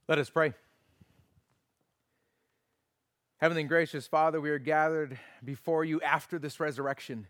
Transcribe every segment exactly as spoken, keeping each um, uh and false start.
Let us pray. Heavenly and gracious Father, we are gathered before you after this resurrection,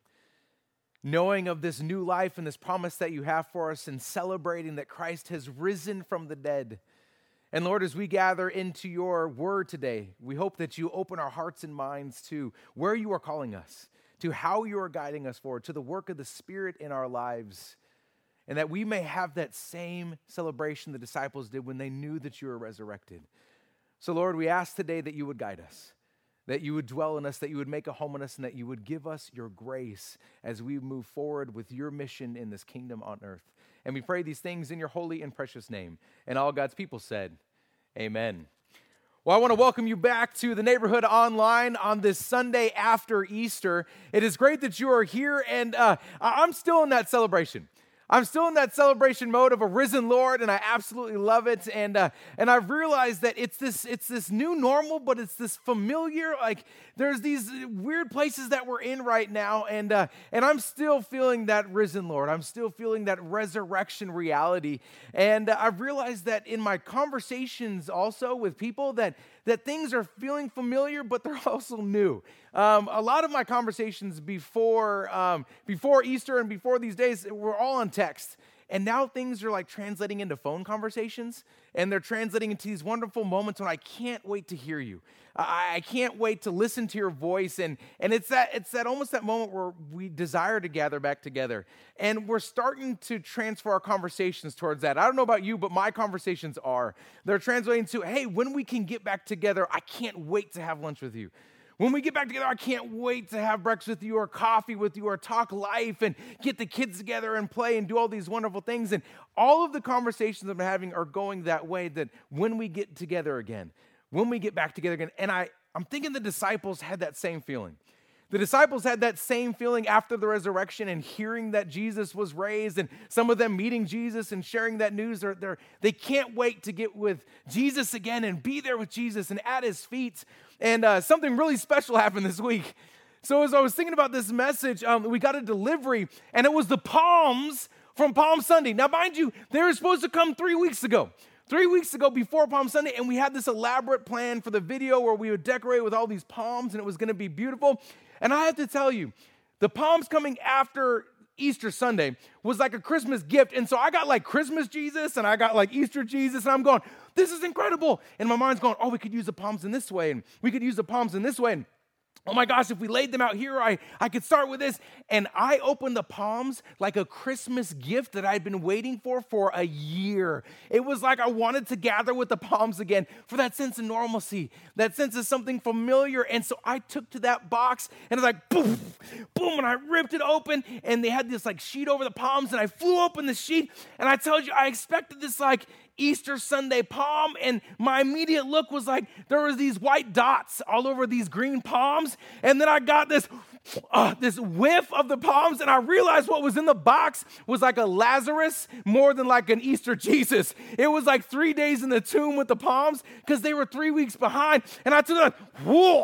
knowing of this new life and this promise that you have for us and celebrating that Christ has risen from the dead. And Lord, as we gather into your word today, we hope that you open our hearts and minds to where you are calling us, to how you are guiding us forward, to the work of the Spirit in our lives, and that we may have that same celebration the disciples did when they knew that you were resurrected. So Lord, we ask today that you would guide us, that you would dwell in us, that you would make a home in us, and that you would give us your grace as we move forward with your mission in this kingdom on earth. And we pray these things in your holy and precious name. And all God's people said, amen. Well, I want to welcome you back to the Neighborhood Online on this Sunday after Easter. It is great that you are here, and uh, I'm still in that celebration. I'm still in that celebration mode of a risen Lord, and I absolutely love it. And uh, and I've realized that it's this it's this new normal, but it's this familiar. Like there's these weird places that we're in right now, and uh, and I'm still feeling that risen Lord. I'm still feeling that resurrection reality. And uh, I've realized that in my conversations also with people that that things are feeling familiar, but they're also new. Um, a lot of my conversations before um, before Easter and before these days were all on text. And now things are like translating into phone conversations, and they're translating into these wonderful moments when I can't wait to hear you. I, I can't wait to listen to your voice, and and it's that it's that almost that moment where we desire to gather back together, and we're starting to transfer our conversations towards that. I don't know about you, but my conversations are. They're translating to, hey, when we can get back together, I can't wait to have lunch with you. When we get back together, I can't wait to have breakfast with you or coffee with you or talk life and get the kids together and play and do all these wonderful things. And all of the conversations I'm having are going that way, that when we get together again, when we get back together again, and I, I'm thinking the disciples had that same feeling. The disciples had that same feeling after the resurrection and hearing that Jesus was raised, and some of them meeting Jesus and sharing that news. They're, they're, they can't wait to get with Jesus again and be there with Jesus and at his feet. And uh, something really special happened this week. So as I was thinking about this message, um, we got a delivery, and it was the palms from Palm Sunday. Now, mind you, they were supposed to come three weeks ago. Three weeks ago before Palm Sunday, and we had this elaborate plan for the video where we would decorate with all these palms, and it was going to be beautiful. And I have to tell you, the palms coming after Easter Sunday was like a Christmas gift. And so I got like Christmas Jesus and I got like Easter Jesus. And I'm going, this is incredible. And my mind's going, oh, we could use the palms in this way. And we could use the palms in this way. And oh my gosh, if we laid them out here, I, I could start with this. And I opened the palms like a Christmas gift that I'd been waiting for for a year. It was like I wanted to gather with the palms again for that sense of normalcy, that sense of something familiar. And so I took to that box and it was like, boom, boom, and I ripped it open. And they had this like sheet over the palms, and I flew open the sheet. And I told you, I expected this like Easter Sunday palm, and my immediate look was like there was these white dots all over these green palms, and then I got this uh, this whiff of the palms, and I realized what was in the box was like a Lazarus more than like an Easter Jesus. It was like three days in the tomb with the palms because they were three weeks behind, and I took it like, whoa,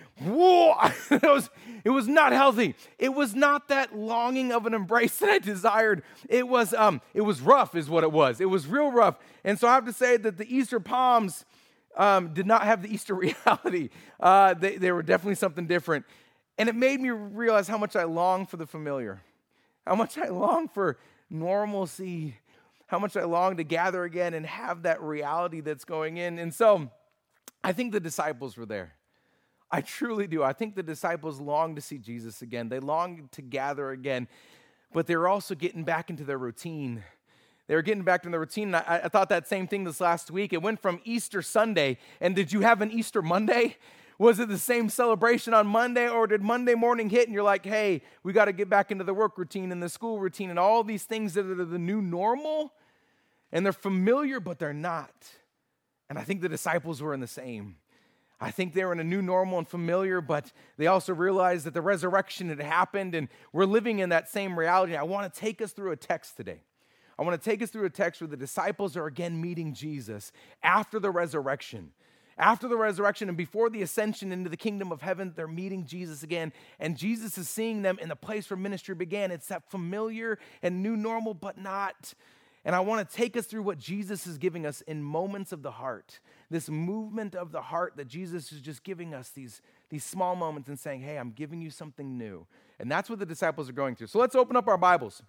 whoa, it was It was not healthy. It was not that longing of an embrace that I desired. It was um, it was rough is what it was. It was real rough. And so I have to say that the Easter palms um, did not have the Easter reality. Uh, they, they were definitely something different. And it made me realize how much I long for the familiar, how much I long for normalcy, how much I long to gather again and have that reality that's going in. And so I think the disciples were there. I truly do. I think the disciples longed to see Jesus again. They longed to gather again, but they were also getting back into their routine. They were getting back to their routine, and I, I thought that same thing this last week. It went from Easter Sunday, and did you have an Easter Monday? Was it the same celebration on Monday, or did Monday morning hit and you're like, hey, we got to get back into the work routine and the school routine and all these things that are the new normal, and they're familiar, but they're not. And I think the disciples were in the same. I think they were in a new normal and familiar, but they also realized that the resurrection had happened, and we're living in that same reality. I want to take us through a text today. I want to take us through a text where the disciples are again meeting Jesus after the resurrection. After the resurrection and before the ascension into the kingdom of heaven, they're meeting Jesus again, and Jesus is seeing them in the place where ministry began. It's that familiar and new normal, but not. And I want to take us through what Jesus is giving us in moments of the heart, this movement of the heart that Jesus is just giving us, these, these small moments and saying, hey, I'm giving you something new. And that's what the disciples are going through. So let's open up our Bibles.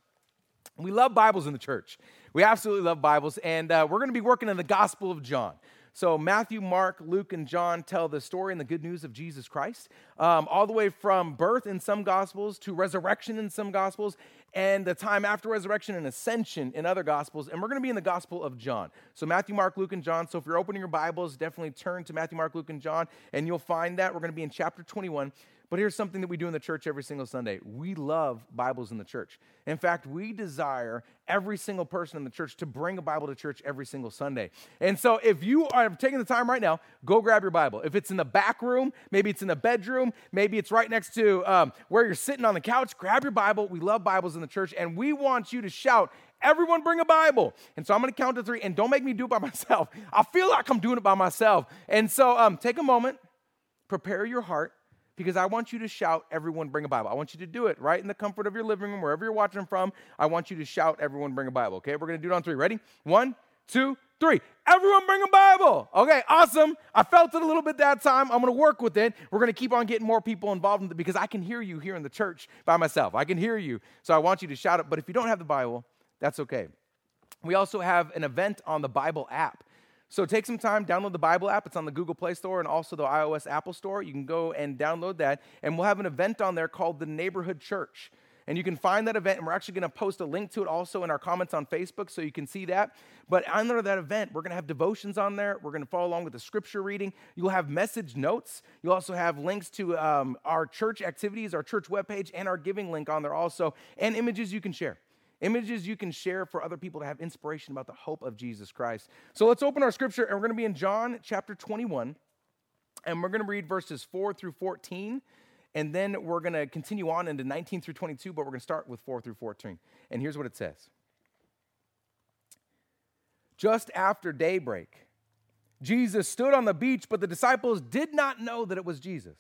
We love Bibles in the church. We absolutely love Bibles. And uh, we're going to be working in the Gospel of John. So Matthew, Mark, Luke, and John tell the story and the good news of Jesus Christ, um, all the way from birth in some Gospels to resurrection in some Gospels, and the time after resurrection and ascension in other Gospels. And we're going to be in the Gospel of John. So Matthew, Mark, Luke, and John. So if you're opening your Bibles, definitely turn to Matthew, Mark, Luke, and John, and you'll find that. We're going to be in chapter twenty-one. But here's something that we do in the church every single Sunday. We love Bibles in the church. In fact, we desire every single person in the church to bring a Bible to church every single Sunday. And so if you are taking the time right now, go grab your Bible. If it's in the back room, maybe it's in the bedroom, maybe it's right next to um, where you're sitting on the couch, grab your Bible. We love Bibles in the church, and we want you to shout, everyone bring a Bible. And so I'm going to count to three, and don't make me do it by myself. I feel like I'm doing it by myself. And so um, take a moment, prepare your heart, because I want you to shout, everyone bring a Bible. I want you to do it right in the comfort of your living room, wherever you're watching from. I want you to shout, everyone bring a Bible, okay? We're going to do it on three. Ready? One, two, three. Everyone bring a Bible. Okay, awesome. I felt it a little bit that time. I'm going to work with it. We're going to keep on getting more people involved in it because I can hear you here in the church by myself. I can hear you. So I want you to shout it. But if you don't have the Bible, that's okay. We also have an event on the Bible app. So take some time, download the Bible app. It's on the Google Play Store and also the iOS Apple Store. You can go and download that. And we'll have an event on there called the Neighborhood Church. And you can find that event, and we're actually going to post a link to it also in our comments on Facebook so you can see that. But under that event, we're going to have devotions on there. We're going to follow along with the scripture reading. You'll have message notes. You'll also have links to um, our church activities, our church webpage, and our giving link on there also, and images you can share. Images you can share for other people to have inspiration about the hope of Jesus Christ. So let's open our scripture, and we're going to be in John chapter twenty-one, and we're going to read verses four through fourteen, and then we're going to continue on into nineteen through twenty-two, but we're going to start with four through fourteen. And here's what it says. Just after daybreak, Jesus stood on the beach, but the disciples did not know that it was Jesus.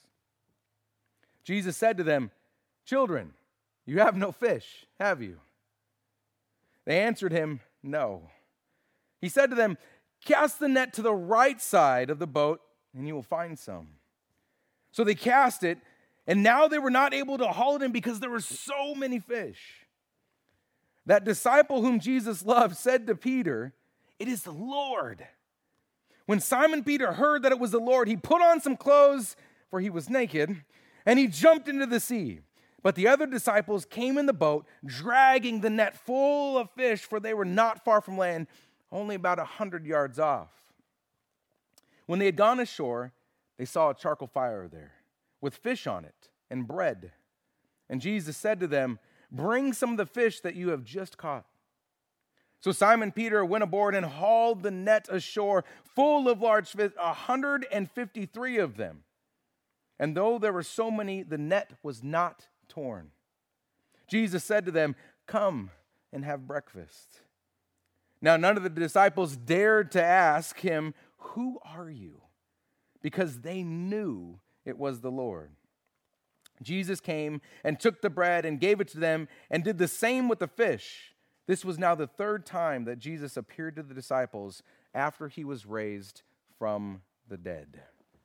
Jesus said to them, "Children, you have no fish, have you?" They answered him, "No." He said to them, "Cast the net to the right side of the boat, and you will find some." So they cast it, and now they were not able to haul it in because there were so many fish. That disciple whom Jesus loved said to Peter, "It is the Lord." When Simon Peter heard that it was the Lord, he put on some clothes, for he was naked, and he jumped into the sea. But the other disciples came in the boat, dragging the net full of fish, for they were not far from land, only about a hundred yards off. When they had gone ashore, they saw a charcoal fire there, with fish on it and bread. And Jesus said to them, "Bring some of the fish that you have just caught." So Simon Peter went aboard and hauled the net ashore, full of large fish, a hundred and fifty-three of them. And though there were so many, the net was not torn. Jesus said to them, "Come and have breakfast." Now none of the disciples dared to ask him, "Who are you?" because they knew it was the Lord. Jesus came and took the bread and gave it to them and did the same with the fish. This was now the third time that Jesus appeared to the disciples after he was raised from the dead.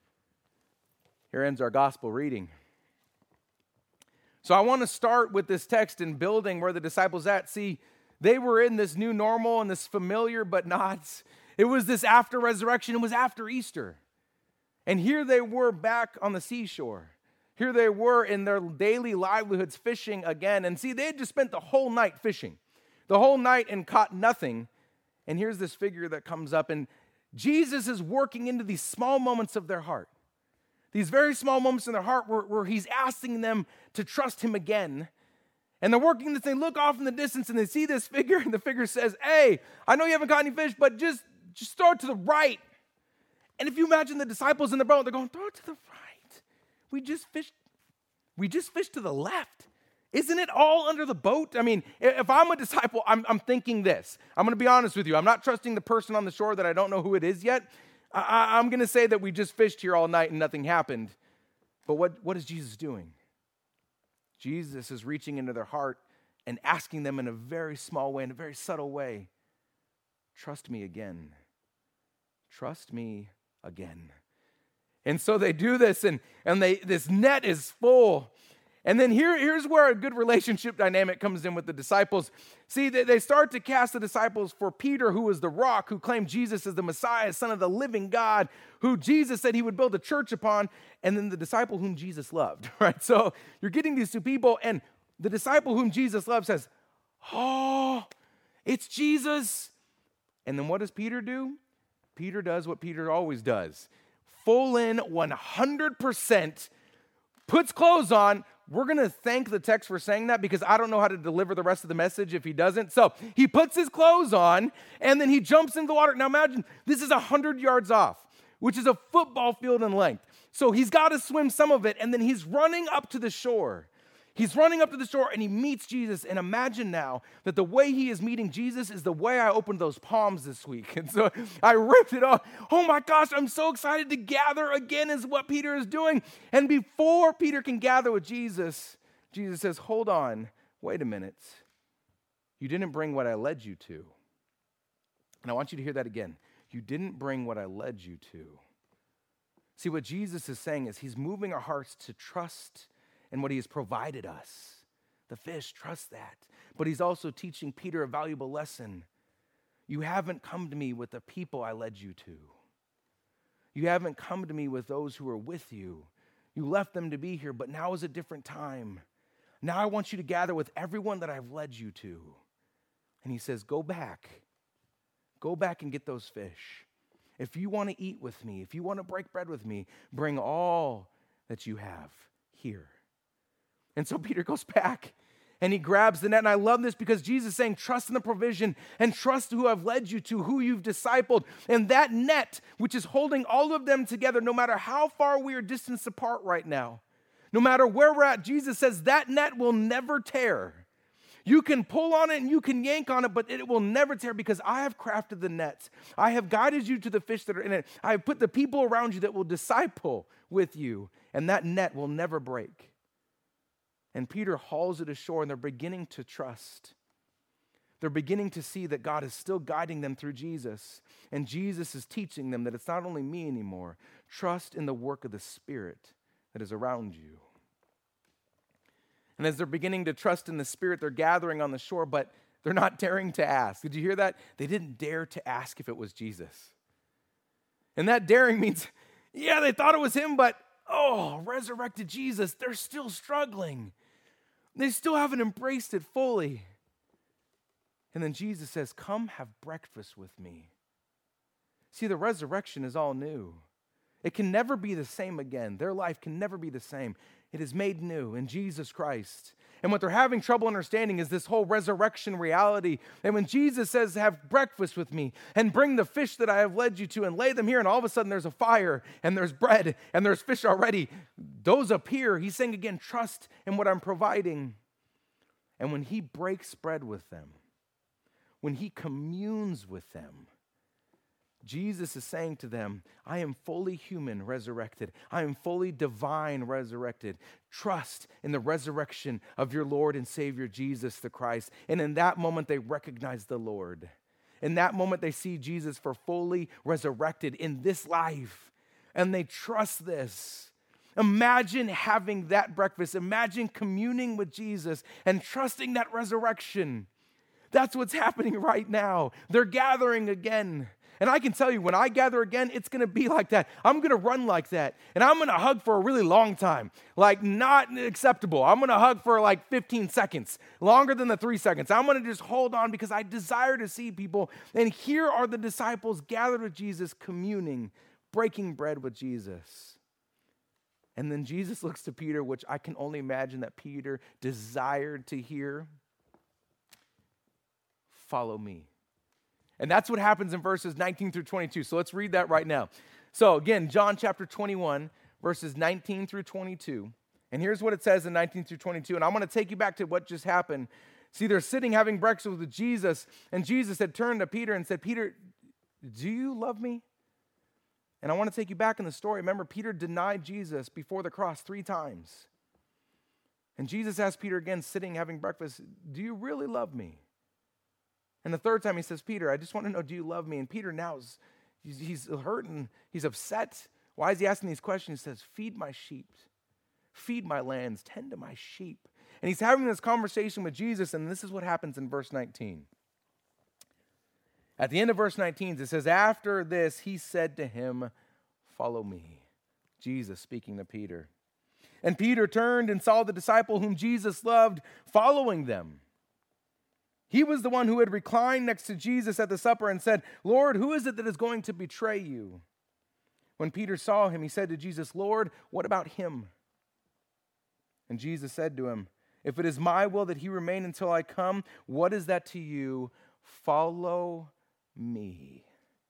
Here ends our gospel reading. So I want to start with this text and building where the disciples at. See, they were in this new normal and this familiar, but not. It was this after resurrection. It was after Easter. And here they were back on the seashore. Here they were in their daily livelihoods fishing again. And see, they had just spent the whole night fishing. The whole night and caught nothing. And here's this figure that comes up. And Jesus is working into these small moments of their heart. These very small moments in their heart where, where he's asking them to trust him again. And they're working this thing, look off in the distance, and they see this figure, and the figure says, "Hey, I know you haven't caught any fish, but just, just throw it to the right." And if you imagine the disciples in the boat, they're going, "Throw it to the right. We just fished, we just fished to the left. Isn't it all under the boat?" I mean, if I'm a disciple, I'm, I'm thinking this. I'm going to be honest with you. I'm not trusting the person on the shore that I don't know who it is yet. I, I'm going to say that we just fished here all night and nothing happened. But what, what is Jesus doing? Jesus is reaching into their heart and asking them in a very small way, in a very subtle way, trust me again. Trust me again. And so they do this, and, and they this net is full. And then here, here's where a good relationship dynamic comes in with the disciples. See, they, they start to cast the disciples for Peter, who was the rock, who claimed Jesus as the Messiah, son of the living God, who Jesus said he would build a church upon, and then the disciple whom Jesus loved, right? So you're getting these two people, and the disciple whom Jesus loved says, oh, it's Jesus. And then what does Peter do? Peter does what Peter always does. Full in, one hundred percent, puts clothes on. We're going to thank the text for saying that because I don't know how to deliver the rest of the message if he doesn't. So he puts his clothes on and then he jumps into the water. Now imagine this is one hundred yards off, which is a football field in length. So he's got to swim some of it, and then he's running up to the shore. He's running up to the shore and he meets Jesus. And imagine now that the way he is meeting Jesus is the way I opened those palms this week. And so I ripped it off. Oh my gosh, I'm so excited to gather again is what Peter is doing. And before Peter can gather with Jesus, Jesus says, hold on, wait a minute. You didn't bring what I led you to. And I want you to hear that again. You didn't bring what I led you to. See, what Jesus is saying is he's moving our hearts to trust and what he has provided us. The fish, trust that. But he's also teaching Peter a valuable lesson. You haven't come to me with the people I led you to. You haven't come to me with those who are with you. You left them to be here, but now is a different time. Now I want you to gather with everyone that I've led you to. And he says, go back. Go back and get those fish. If you want to eat with me, if you want to break bread with me, bring all that you have here. And so Peter goes back and he grabs the net. And I love this because Jesus is saying, trust in the provision and trust who I've led you to, who you've discipled. And that net, which is holding all of them together, no matter how far we are distanced apart right now, no matter where we're at, Jesus says that net will never tear. You can pull on it and you can yank on it, but it will never tear because I have crafted the nets. I have guided you to the fish that are in it. I have put the people around you that will disciple with you, and that net will never break. And Peter hauls it ashore, and they're beginning to trust. They're beginning to see that God is still guiding them through Jesus. And Jesus is teaching them that it's not only me anymore. Trust in the work of the Spirit that is around you. And as they're beginning to trust in the Spirit, they're gathering on the shore, but they're not daring to ask. Did you hear that? They didn't dare to ask if it was Jesus. And that daring means, yeah, they thought it was him, but oh, resurrected Jesus, they're still struggling. They still haven't embraced it fully. And then Jesus says, come have breakfast with me. See, the resurrection is all new. It can never be the same again. Their life can never be the same. It is made new in Jesus Christ. And what they're having trouble understanding is this whole resurrection reality. And when Jesus says, have breakfast with me and bring the fish that I have led you to and lay them here, and all of a sudden there's a fire and there's bread and there's fish already, those appear. He's saying again, trust in what I'm providing. And when he breaks bread with them, when he communes with them, Jesus is saying to them, I am fully human resurrected. I am fully divine resurrected. Trust in the resurrection of your Lord and Savior, Jesus the Christ. And in that moment, they recognize the Lord. In that moment, they see Jesus for fully resurrected in this life. And they trust this. Imagine having that breakfast. Imagine communing with Jesus and trusting that resurrection. That's what's happening right now. They're gathering again. And I can tell you, when I gather again, it's going to be like that. I'm going to run like that. And I'm going to hug for a really long time. Like, not acceptable. I'm going to hug for like fifteen seconds, longer than the three seconds. I'm going to just hold on because I desire to see people. And here are the disciples gathered with Jesus, communing, breaking bread with Jesus. And then Jesus looks to Peter, which I can only imagine that Peter desired to hear. Follow me. And that's what happens in verses nineteen through twenty-two. So let's read that right now. So again, John chapter twenty-one, verses nineteen through twenty-two. And here's what it says in nineteen through twenty-two. And I'm going to take you back to what just happened. See, they're sitting having breakfast with Jesus. And Jesus had turned to Peter and said, Peter, do you love me? And I want to take you back in the story. Remember, Peter denied Jesus before the cross three times. And Jesus asked Peter again, sitting having breakfast, do you really love me? And the third time he says, Peter, I just want to know, do you love me? And Peter now is, he's, he's hurting. He's upset. Why is he asking these questions? He says, feed my sheep. Feed my lambs. Tend to my sheep. And he's having this conversation with Jesus, and this is what happens in verse nineteen. At the end of verse nineteen, it says, after this, he said to him, follow me. Jesus speaking to Peter. And Peter turned and saw the disciple whom Jesus loved following them. He was the one who had reclined next to Jesus at the supper and said, Lord, who is it that is going to betray you? When Peter saw him, he said to Jesus, Lord, what about him? And Jesus said to him, if it is my will that he remain until I come, what is that to you? Follow me.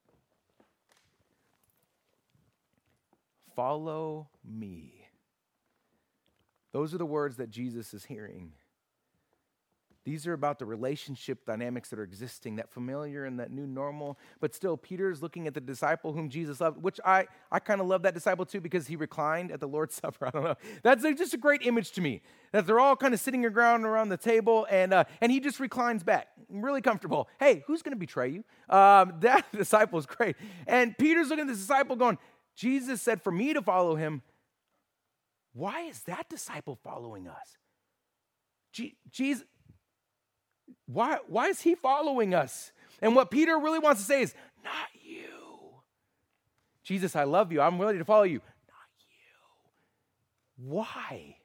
Follow me. Those are the words that Jesus is hearing. These are about the relationship dynamics that are existing, that familiar and that new normal. But still, Peter is looking at the disciple whom Jesus loved, which I, I kind of love that disciple too because he reclined at the Lord's Supper. I don't know. That's just a great image to me, that they're all kind of sitting around around the table and, uh, and he just reclines back, really comfortable. Hey, who's going to betray you? Um, that disciple is great. And Peter's looking at the disciple going, Jesus said for me to follow him. Why is that disciple following us? Je- Jesus... Why, why is he following us? And what Peter really wants to say is, not you. Jesus, I love you. I'm ready to follow you. Not you. Why?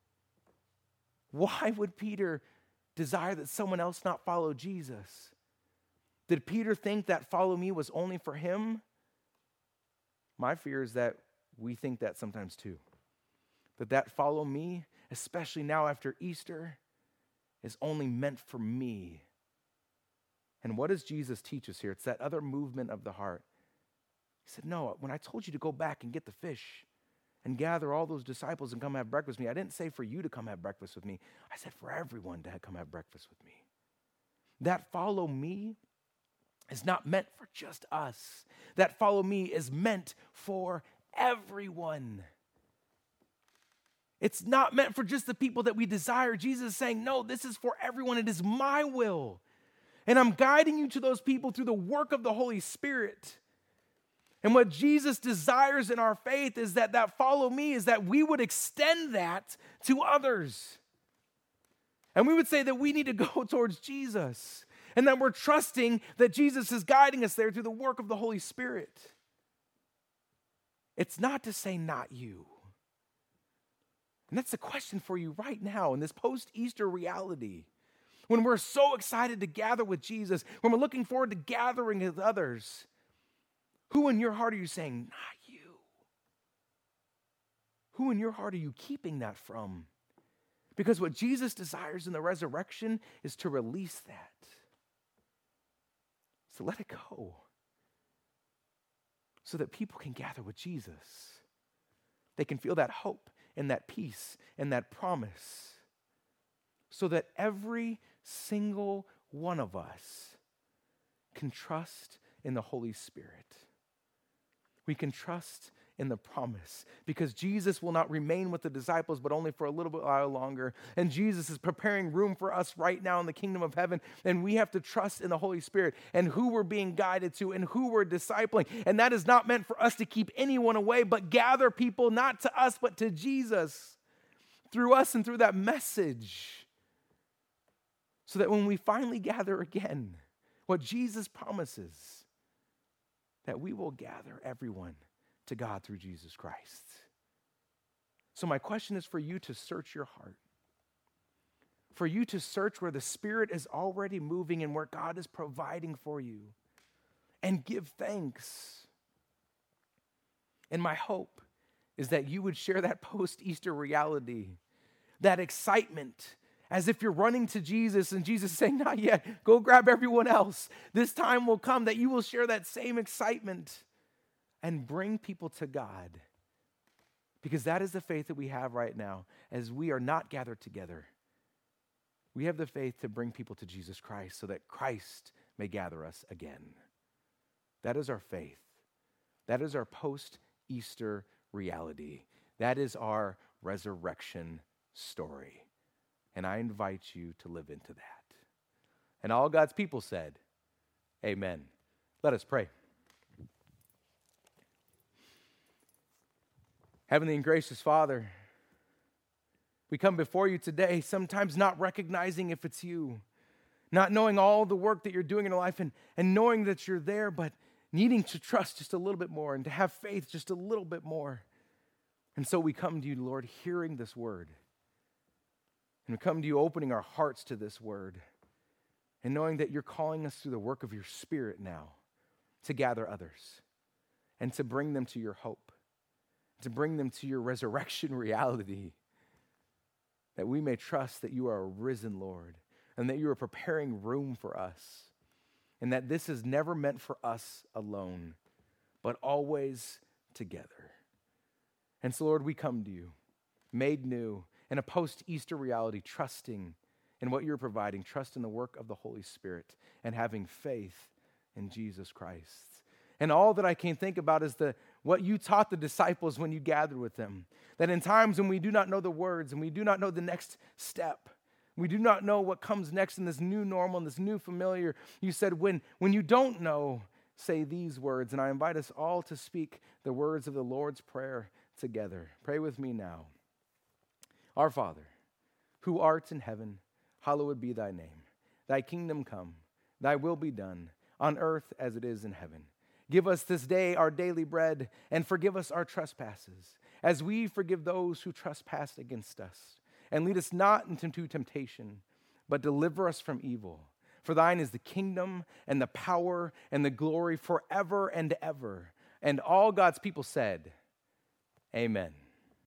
Why would Peter desire that someone else not follow Jesus? Did Peter think that follow me was only for him? My fear is that we think that sometimes too. That that follow me, especially now after Easter, is only meant for me. And what does Jesus teach us here? It's that other movement of the heart. He said, no, when I told you to go back and get the fish and gather all those disciples and come have breakfast with me, I didn't say for you to come have breakfast with me. I said for everyone to come have breakfast with me. That follow me is not meant for just us. That follow me is meant for everyone. It's not meant for just the people that we desire. Jesus is saying, no, this is for everyone. It is my will. And I'm guiding you to those people through the work of the Holy Spirit. And what Jesus desires in our faith is that that follow me is that we would extend that to others. And we would say that we need to go towards Jesus. And that we're trusting that Jesus is guiding us there through the work of the Holy Spirit. It's not to say not you. And that's the question for you right now in this post-Easter reality. When we're so excited to gather with Jesus, when we're looking forward to gathering with others, who in your heart are you saying, not you? Who in your heart are you keeping that from? Because what Jesus desires in the resurrection is to release that. So let it go. So that people can gather with Jesus. They can feel that hope and that peace and that promise, so that every single one of us can trust in the Holy Spirit. We can trust in the promise because Jesus will not remain with the disciples, but only for a little bit while longer. And Jesus is preparing room for us right now in the kingdom of heaven. And we have to trust in the Holy Spirit and who we're being guided to and who we're discipling. And that is not meant for us to keep anyone away, but gather people not to us, but to Jesus through us and through that message. So that when we finally gather again, what Jesus promises, that we will gather everyone to God through Jesus Christ. So my question is for you to search your heart. For you to search where the Spirit is already moving and where God is providing for you. And give thanks. And my hope is that you would share that post-Easter reality. That excitement. As if you're running to Jesus and Jesus is saying, not yet, go grab everyone else. This time will come that you will share that same excitement and bring people to God. Because that is the faith that we have right now as we are not gathered together. We have the faith to bring people to Jesus Christ so that Christ may gather us again. That is our faith. That is our post-Easter reality. That is our resurrection story. And I invite you to live into that. And all God's people said, amen. Let us pray. Heavenly and gracious Father, we come before you today, sometimes not recognizing if it's you, not knowing all the work that you're doing in our life, and, and knowing that you're there, but needing to trust just a little bit more and to have faith just a little bit more. And so we come to you, Lord, hearing this word. And we come to you opening our hearts to this word and knowing that you're calling us through the work of your Spirit now to gather others and to bring them to your hope, to bring them to your resurrection reality, that we may trust that you are a risen Lord and that you are preparing room for us, and that this is never meant for us alone, but always together. And so, Lord, we come to you, made new, in a post-Easter reality, trusting in what you're providing, trust in the work of the Holy Spirit, and having faith in Jesus Christ. And all that I can think about is the what you taught the disciples when you gathered with them, that in times when we do not know the words and we do not know the next step, we do not know what comes next in this new normal, in this new familiar, you said, when, when you don't know, say these words. And I invite us all to speak the words of the Lord's Prayer together. Pray with me now. Our Father, who art in heaven, hallowed be thy name. Thy kingdom come, thy will be done, on earth as it is in heaven. Give us this day our daily bread, and forgive us our trespasses, as we forgive those who trespass against us. And lead us not into temptation, but deliver us from evil. For thine is the kingdom and the power and the glory forever and ever. And all God's people said, amen.